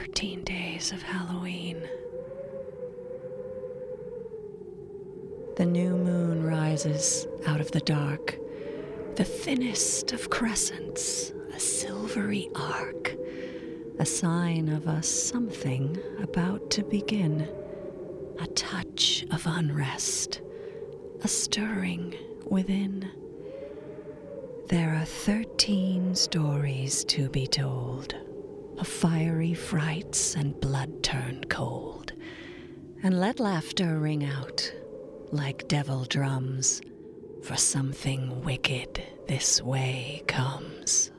14 days of Halloween. The new moon rises out of the dark, the thinnest of crescents, a silvery arc, a sign of a something about to begin, a touch of unrest, a stirring within. There are 13 stories to be told, of fiery frights and blood turned cold, and let laughter ring out like devil drums, for something wicked this way comes.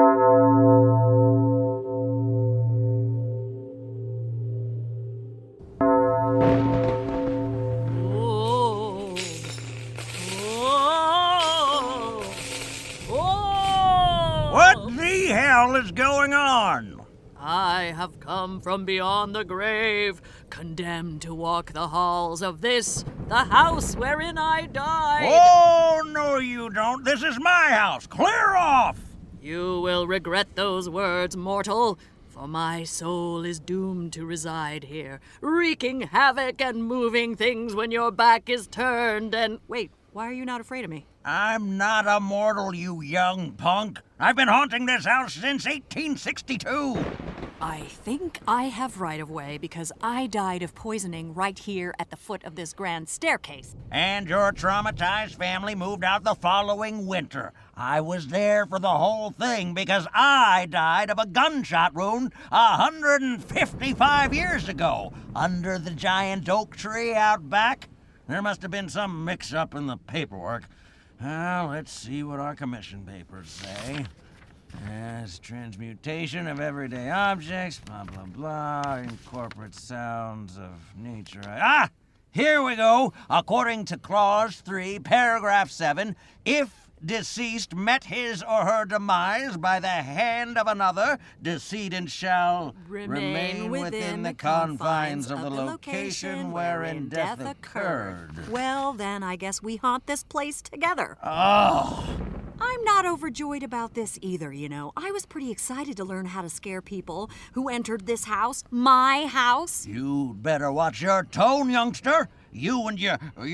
What the hell is going on? I have come from beyond the grave, condemned to walk the halls of this, the house wherein I died. Oh, no you don't. This is my house. Clear off! You will regret those words, mortal, for my soul is doomed to reside here, wreaking havoc and moving things when your back is turned and... Wait, why are you not afraid of me? I'm not a mortal, you young punk. I've been haunting this house since 1862. I think I have right-of-way because I died of poisoning right here at the foot of this grand staircase. And your traumatized family moved out the following winter. I was there for the whole thing because I died of a gunshot wound 155 years ago under the giant oak tree out back. There must have been some mix-up in the paperwork. Well, let's see what our commission papers say. Yes, transmutation of everyday objects, blah, blah, blah, incorporate sounds of nature. Ah! Here we go. According to Clause 3, Paragraph 7, if deceased met his or her demise by the hand of another, decedent shall remain within the confines of the location wherein death occurred. Well, then I guess we haunt this place together. Oh! I'm not overjoyed about this either, you know. I was pretty excited to learn how to scare people who entered this house, my house. You'd better watch your tone, youngster. You and your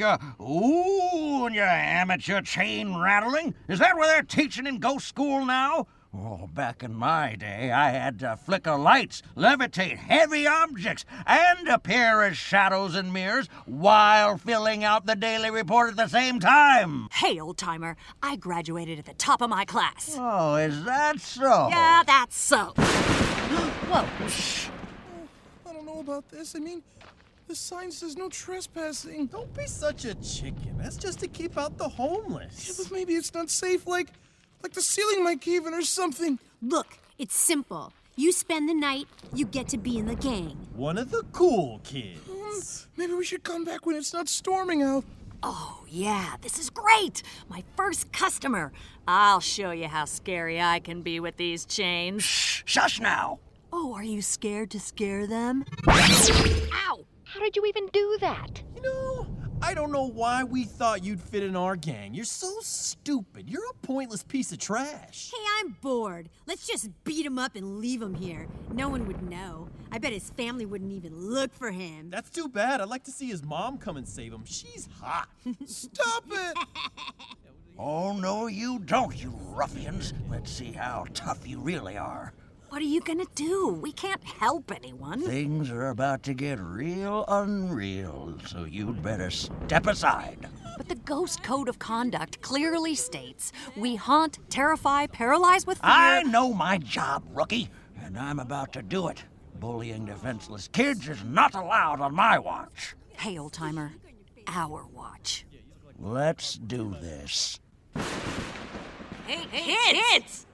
amateur chain rattling. Is that what they're teaching in ghost school now? Oh, back in my day, I had to flicker lights, levitate heavy objects, and appear as shadows and mirrors while filling out the daily report at the same time. Hey, old-timer, I graduated at the top of my class. Oh, is that so? Yeah, that's so. Whoa. I don't know about this. I mean, the sign says no trespassing. Don't be such a chicken. That's just to keep out the homeless. Yeah, but maybe it's not safe, like the ceiling might cave in or something. Look, it's simple. You spend the night, you get to be in the gang. One of the cool kids. Maybe we should come back when it's not storming out. Oh, yeah, this is great. My first customer. I'll show you how scary I can be with these chains. Shh, shush now. Oh, are you scared to scare them? Ow! How did you even do that? You know, I don't know why we thought you'd fit in our gang. You're so stupid. You're a pointless piece of trash. Hey, I'm bored. Let's just beat him up and leave him here. No one would know. I bet his family wouldn't even look for him. That's too bad. I'd like to see his mom come and save him. She's hot. Stop it! Oh, no, you don't, you ruffians. Let's see how tough you really are. What are you gonna do? We can't help anyone. Things are about to get real unreal, so you'd better step aside. But the Ghost Code of Conduct clearly states we haunt, terrify, paralyze with fear. I know my job, rookie, and I'm about to do it. Bullying defenseless kids is not allowed on my watch. Hey, old-timer, our watch. Let's do this. Hey, kids!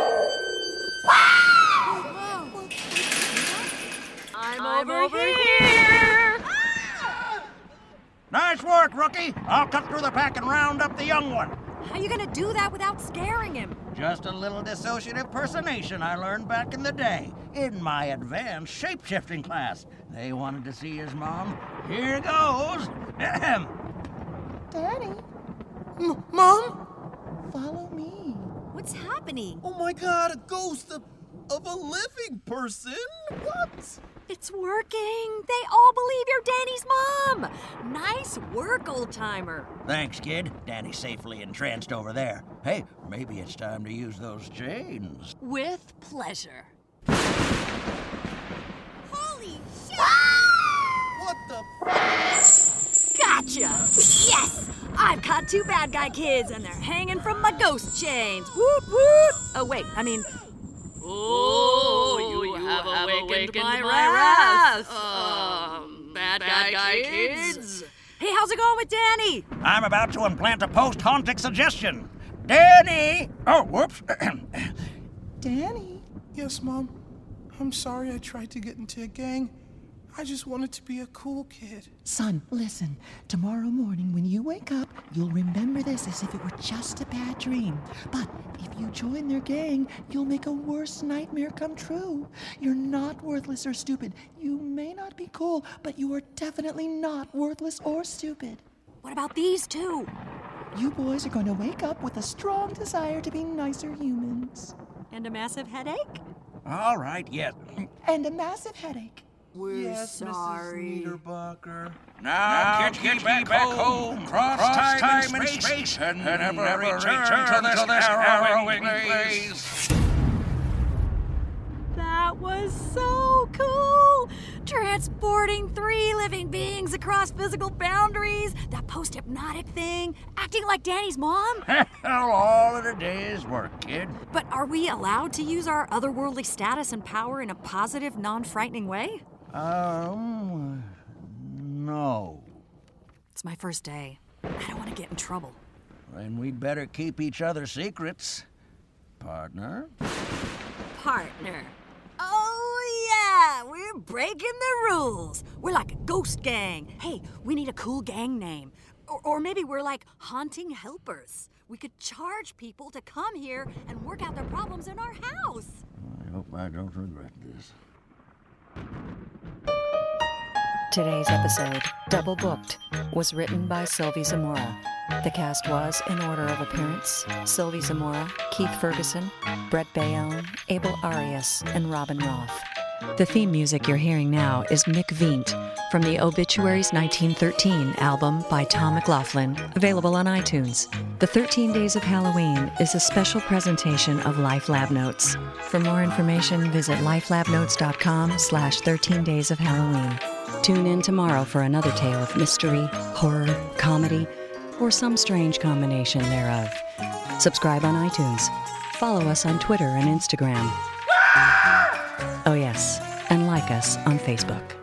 I'm over here! Nice work, rookie. I'll cut through the pack and round up the young one. How are you gonna do that without scaring him? Just a little dissociative personation I learned back in the day in my advanced shape-shifting class. They wanted to see his mom. Here goes. Daddy? Mom? Follow me. What's happening? Oh my God, a ghost! of a living person. What? It's working. They all believe you're Danny's mom. Nice work, old-timer. Thanks, kid. Danny's safely entranced over there. Hey, maybe it's time to use those chains. With pleasure. Holy shit! What the Gotcha! Yes! I've caught 2 bad guy kids, and they're hanging from my ghost chains. Woot woot! Oh, wait, I mean... Oh, you have awakened my wrath. Bad guy kids. Hey, how's it going with Danny? I'm about to implant a post-hauntic suggestion. Danny! Oh, whoops. Danny? Yes, Mom. I'm sorry I tried to get into a gang. I just wanted to be a cool kid. Son, listen. Tomorrow morning when you wake up, you'll remember this as if it were just a bad dream. But if you join their gang, you'll make a worse nightmare come true. You're not worthless or stupid. You may not be cool, but you are definitely not worthless or stupid. What about these 2? You boys are going to wake up with a strong desire to be nicer humans. And a massive headache? All right, yes. And a massive headache. We're Yes, sorry. Mrs. Niederbacher. Now get me back home, cross time and space, and never return to this harrowing place. That was so cool! Transporting 3 living beings across physical boundaries, that post-hypnotic thing, acting like Danny's mom. Well, all in a day's work, kid. But are we allowed to use our otherworldly status and power in a positive, non-frightening way? No. It's my first day. I don't want to get in trouble. Then we'd better keep each other's secrets. Partner? Partner. Oh, yeah, we're breaking the rules. We're like a ghost gang. Hey, we need a cool gang name. Or maybe we're like haunting helpers. We could charge people to come here and work out their problems in our house. I hope I don't regret this. Today's episode, Double Booked, was written by Sylvie Zamora. The cast was, in order of appearance, Sylvie Zamora, Keith Ferguson, Brett Bayonne, Abel Arias, and Robin Roth. The theme music you're hearing now is Mick Veent from the Obituaries 1913 album by Tom McLaughlin, available on iTunes. The 13 Days of Halloween is a special presentation of Life Lab Notes. For more information, visit lifelabnotes.com/13 Days of Halloween. Tune in tomorrow for another tale of mystery, horror, comedy, or some strange combination thereof. Subscribe on iTunes. Follow us on Twitter and Instagram. Oh yes, and like us on Facebook.